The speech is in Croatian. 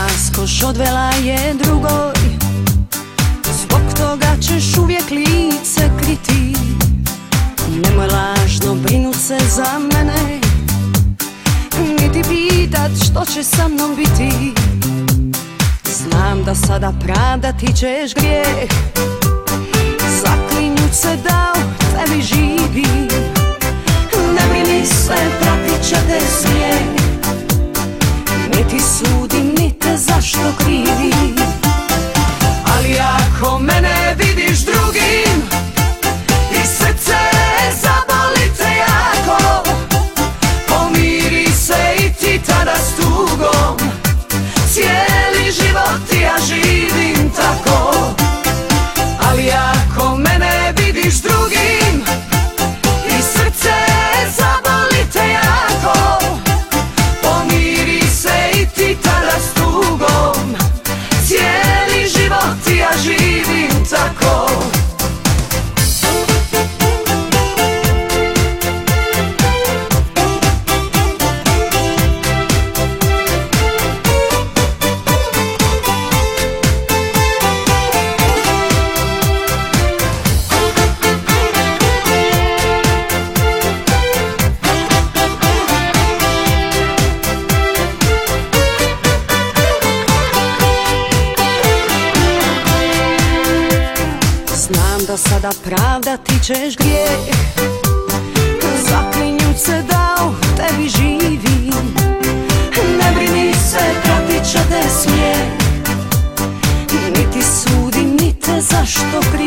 raskoš odvela je drugoj, zbog toga ćeš uvijek lice kriti. Nemoj lažno brinut se za mene, niti pitat što će sa mnom biti. Znam da sada pravdati ćeš grijeh, zaklinju se dao tebi živim. Ne brini se, pratit će te smijeh, niti sudim, niti zašto krivim. Ali ako mene vidiš drugim i srce zaboli te jako, pomiri se i ti tada s tugom. Cijeli život ja živim tako. Ali ako mene vidiš drugim i srce zaboli te jako, pomiri se i ti tada s tugom. Cijeli život ja živim tako. Znam da sada pravdati ćeš grijeh, zaklinju se dao tebi živim. Ne brini se, pratit će te smijeh, niti sudim, niti zašto krivim.